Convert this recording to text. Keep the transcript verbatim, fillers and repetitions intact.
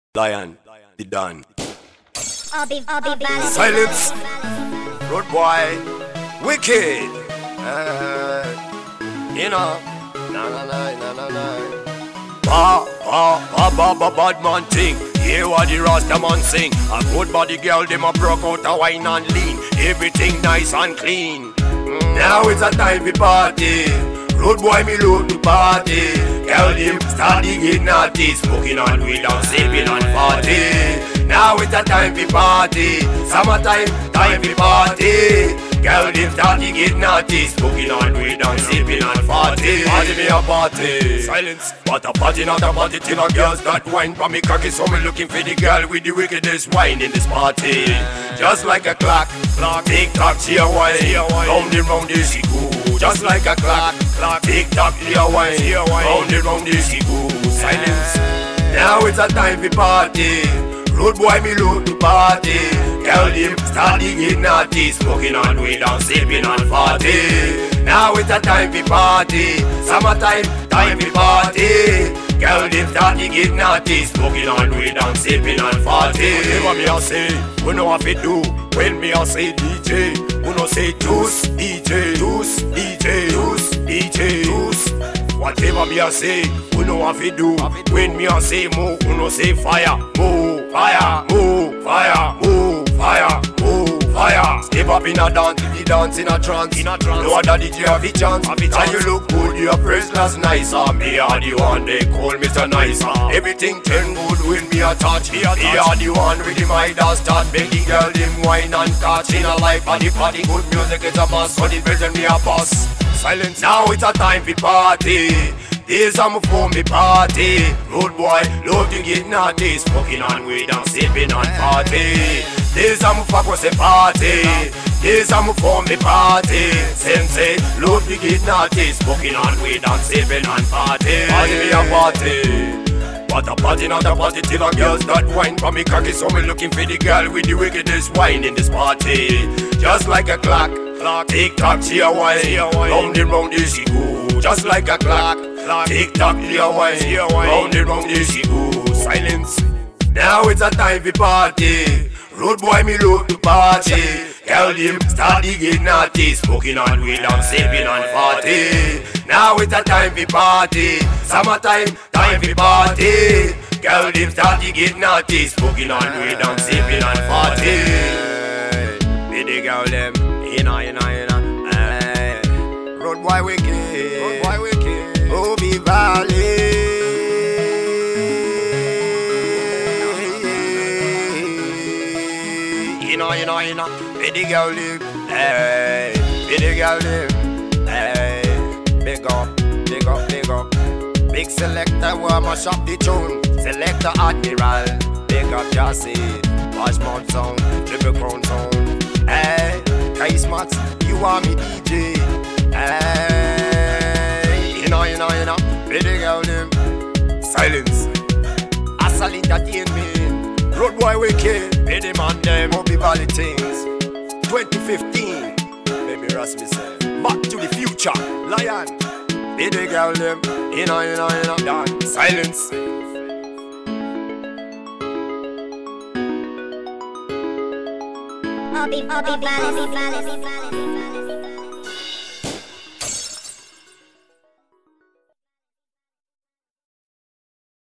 Lion, the Don. I'll be, I'll be valid. Silence. Road boy. Wicked. Uh, you know. Na na na na na na. Ba ba ba ba ba bad man thing. Hear what the Rasta man sing. A good body girl, them a broke out a wine and lean. Everything nice and clean. Mm. Now it's a time for party. Road boy, me love to party. Girl, them start to get naughty. Smoking on weed and sipping on party. Now it's a time for party. Summertime, time for party. Girl, them start to get naughty. Smoking on weed and sipping on party. Party me a party. Silence. What a party, not a party till a girls that wine from me cocky. So me looking for the girl with the wickedest wine in this party. Just like a clock, clock, tick tock, she a wine. Round and round this she go. Just like a clock, clock, tick tock, she a wine. Round and round this she go. Silence. Now it's a time for party. Road boy, me love to party. Girl, them start to get naughty. Smoking on weed and sipping on party. Now it's a time for party. Summertime, time for party. Girl, them start to get naughty. Smoking on weed and sipping on party. Whatever me a say, we know what it do. When me a say D J, we no say juice, D J, juice, D J, juice, D J, juice. Whatever me a say, we know what it do. When me a say move, we no say fire, move, fire, move, fire, move, fire, move, fire. Step up in a dance, if you dance in a trance, in a trance. No other D J have a chance. And you look good, your first class nicer. Me are the one they call Mister Nicer. Everything turn good when me a touch. Me are the one with the mic that start making girl them wine and catch. In a life and the party, good music is a must. So the better me a boss. Silence. Now it's a time for party. This I'm for me party. Road boy, love to get naughty. Smoking on weed and sipping on party. This I'm for us a party. This I'm for me party. Sensei, love to get naughty. Smoking on weed and sipping on party. Party me a party. What a party, not a party till a girls that wine from me cocky. So me looking for the girl with the wickedest wine in this party. Just like a clock, clock, tick tock, she a wine. Round and round this she go. Just like a clock, clock, tick tock, she a wine. Round and round this she go. Silence. Now it's a time for party. Road boy, me love to party. Girl, them start to get naughty. Smoking on weed and sipping on party. Now it's a time for party. Summertime, time for party. Girl, them start to get naughty. Smoking on weed and sipping on party. Be the girl them, you know, you know, you know. Hey. Road boy wicked, road boy wicked. Oh, be valley. You know, you know, you know. Be the girl them, hey. Be the girl them, hey. Big up, big up, big up. Big selector, warm mash up the tune. Selector Admiral, big up Jassy. Bashmouth sound, Triple Crown sound. Hey, Charismats, you are me D J. Hey, you know, you know, you know. Be the girl them. Silence. Asal Entertainment. Road boy wicked. Be the man them. Moby Valley things. twenty fifteen. Baby Rasmus said. Back to the future. Lion. Be the girl them. You know, you know, you know. Done. Silence. I'll be, I'll be valid, valid, valid, valid.